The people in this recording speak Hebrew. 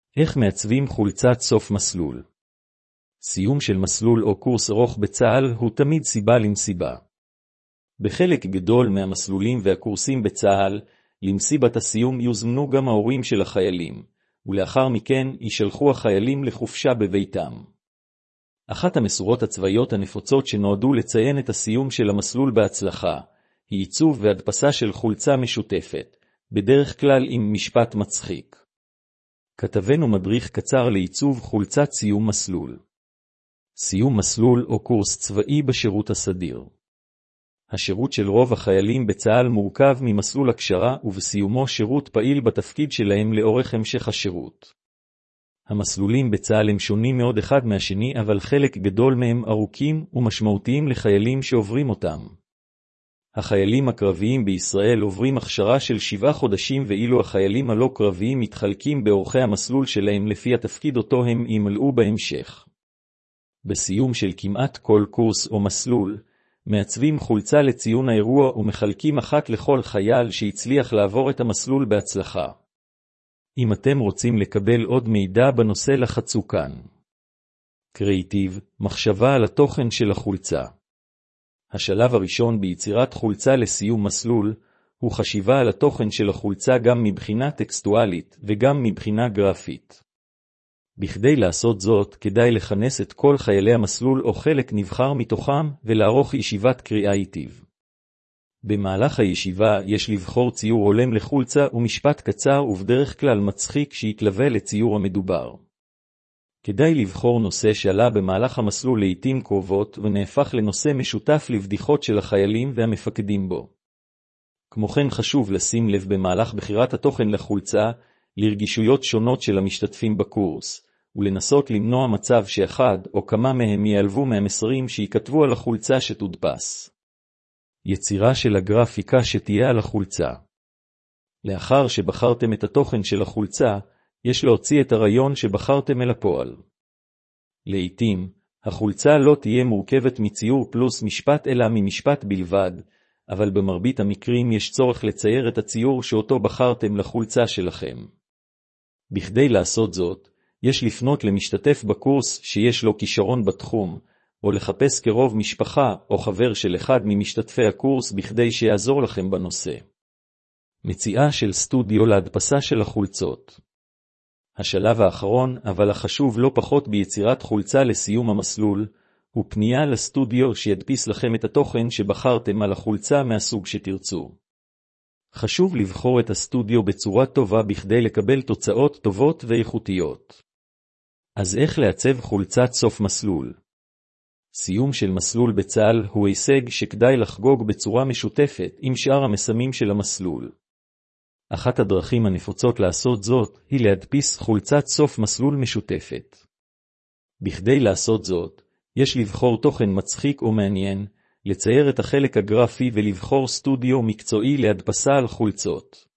איך מעצבים חולצת סוף מסלול? סיום של מסלול או קורס ארוך בצה"ל הוא תמיד סיבה למסיבה. בחלק גדול מהמסלולים והקורסים בצה"ל, למסיבת הסיום יוזמנו גם ההורים של החיילים, ולאחר מכן יישלחו החיילים לחופשה בביתם. אחת המסורות הצבאיות הנפוצות שנועדו לציין את הסיום של המסלול בהצלחה, היא עיצוב והדפסה של חולצה משותפת, בדרך כלל עם משפט מצחיק. כתבנו מדריך קצר לעיצוב חולצת סיום מסלול. סיום מסלול או קורס צבאי בשירות הסדיר. השירות של רוב החיילים בצה"ל מורכב ממסלול הכשרה ובסיומו שירות פעיל בתפקיד שלהם לאורך המשך השירות. המסלולים בצה"ל הם שונים מאוד אחד מהשני, אבל חלק גדול מהם ארוכים ומשמעותיים לחיילים שעוברים אותם. החיילים הקרביים בישראל עוברים הכשרה של 7 חודשים, ואילו החיילים הלא קרביים מתחלקים באורכי המסלול שלהם לפי התפקיד אותו הם ימלאו בהמשך. בסיום של כמעט כל קורס או מסלול, מעצבים חולצה לציון האירוע ומחלקים אחת לכל חייל שהצליח לעבור את המסלול בהצלחה. אם אתם רוצים לקבל עוד מידע בנושא, לחצו כאן. קריאיטיב, מחשבה על התוכן של החולצה. השלב הראשון ביצירת חולצה לסיום מסלול, הוא חשיבה על התוכן של החולצה גם מבחינה טקסטואלית וגם מבחינה גרפית. בכדי לעשות זאת, כדאי לכנס את כל חיילי המסלול או חלק נבחר מתוכם ולערוך ישיבת קריאה איטיב. במהלך הישיבה יש לבחור ציור הולם לחולצה ומשפט קצר ובדרך כלל מצחיק שיתלווה לציור המדובר. כדאי לבחור נושא שעלה במהלך המסלול לעתים קרובות ונהפך לנושא משותף לבדיחות של החיילים והמפקדים בו. כמו כן חשוב לשים לב במהלך בחירת התוכן לחולצה לרגישויות שונות של המשתתפים בקורס, ולנסות למנוע מצב שאחד או כמה מהם ייעלבו מהמסרים שייכתבו על החולצה שתודפס. יצירה של הגרפיקה שתהיה על החולצה. לאחר שבחרתם את התוכן של החולצה, יש להוציא את הרעיון שבחרתם אל הפועל. לעתים, החולצה לא תהיה מורכבת מציור פלוס משפט אלא ממשפט בלבד, אבל במרבית המקרים יש צורך לצייר את הציור שאותו בחרתם לחולצה שלכם. בכדי לעשות זאת, יש לפנות למשתתף בקורס שיש לו כישרון בתחום, או לחפש קרוב משפחה או חבר של אחד ממשתתפי הקורס בכדי שיעזור לכם בנושא. מציאה של סטודיו להדפסה של החולצות. השלב האחרון, אבל החשוב לא פחות ביצירת חולצה לסיום המסלול, הוא פנייה לסטודיו שידפיס לכם את התוכן שבחרתם על החולצה מהסוג שתרצו. חשוב לבחור את הסטודיו בצורה טובה בכדי לקבל תוצאות טובות ואיכותיות. אז איך לעצב חולצת סוף מסלול? סיום של מסלול בצה"ל הוא הישג שכדאי לחגוג בצורה משותפת עם שאר המסמים של המסלול. אחת הדרכים הנפוצות לעשות זאת היא להדפיס חולצת סוף מסלול משותפת. בכדי לעשות זאת, יש לבחור תוכן מצחיק או מעניין, לצייר את החלק הגרפי ולבחור סטודיו מקצועי להדפסה על חולצות.